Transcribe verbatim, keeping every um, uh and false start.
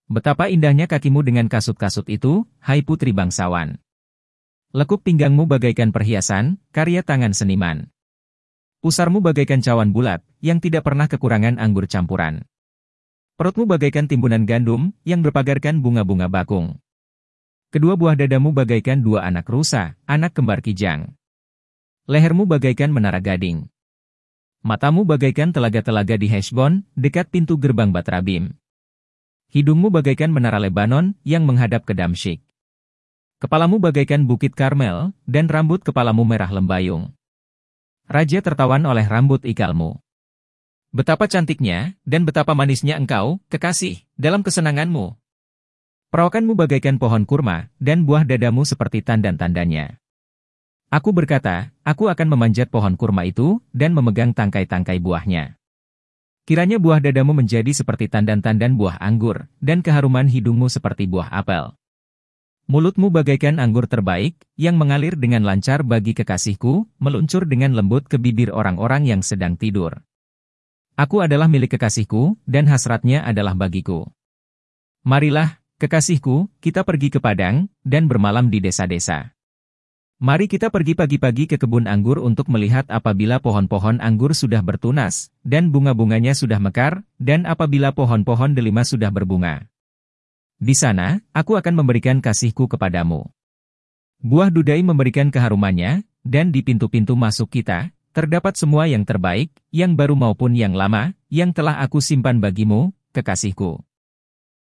Betapa indahnya kakimu dengan kasut-kasut itu, hai putri bangsawan. Lekuk pinggangmu bagaikan perhiasan, karya tangan seniman. Pusarmu bagaikan cawan bulat, yang tidak pernah kekurangan anggur campuran. Perutmu bagaikan timbunan gandum, yang berpagarkan bunga-bunga bakung. Kedua buah dadamu bagaikan dua anak rusa, anak kembar kijang. Lehermu bagaikan menara gading. Matamu bagaikan telaga-telaga di Heshbon, dekat pintu gerbang Batrabim. Hidungmu bagaikan menara Lebanon, yang menghadap ke Damsyik. Kepalamu bagaikan bukit Karmel, dan rambut kepalamu merah lembayung. Raja tertawan oleh rambut ikalmu. Betapa cantiknya, dan betapa manisnya engkau, kekasih, dalam kesenanganmu. Perawakanmu bagaikan pohon kurma, dan buah dadamu seperti tandan-tandanya. Aku berkata, aku akan memanjat pohon kurma itu, dan memegang tangkai-tangkai buahnya. Kiranya buah dadamu menjadi seperti tandan-tandan buah anggur, dan keharuman hidungmu seperti buah apel. Mulutmu bagaikan anggur terbaik, yang mengalir dengan lancar bagi kekasihku, meluncur dengan lembut ke bibir orang-orang yang sedang tidur. Aku adalah milik kekasihku, dan hasratnya adalah bagiku. Marilah, kekasihku, kita pergi ke padang, dan bermalam di desa-desa. Mari kita pergi pagi-pagi ke kebun anggur untuk melihat apabila pohon-pohon anggur sudah bertunas, dan bunga-bunganya sudah mekar, dan apabila pohon-pohon delima sudah berbunga. Di sana, aku akan memberikan kasihku kepadamu. Buah dudai memberikan keharumannya, dan di pintu-pintu masuk kita, terdapat semua yang terbaik, yang baru maupun yang lama, yang telah aku simpan bagimu, kekasihku.